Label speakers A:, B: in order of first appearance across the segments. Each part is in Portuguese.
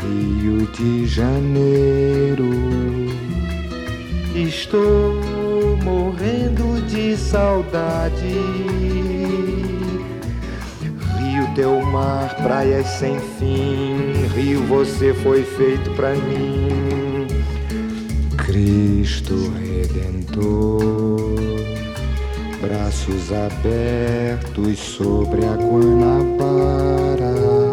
A: Rio de Janeiro, estou morrendo de saudade. Rio, teu mar, praias sem fim. Rio, você foi feito pra mim. Cristo Redentor, braços abertos sobre a Guanabara.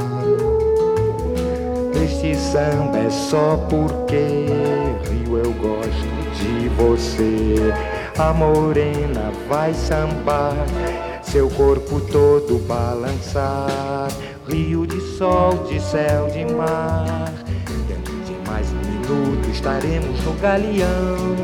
A: Este samba é só porque, Rio, eu gosto de você. A morena vai sambar, seu corpo todo balançar. Rio de sol, de céu, de mar. Dentro de mais um minuto estaremos no galeão.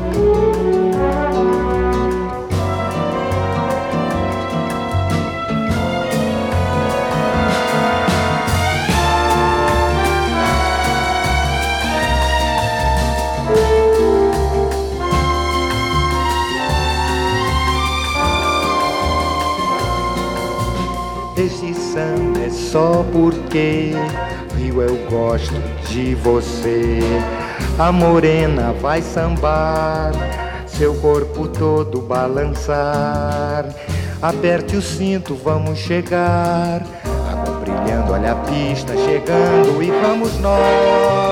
A: Este samba é só porque, Rio, eu gosto de você. A morena vai sambar, seu corpo todo balançar. Aperte o cinto, vamos chegar. Água brilhando, olha a pista chegando e vamos nós.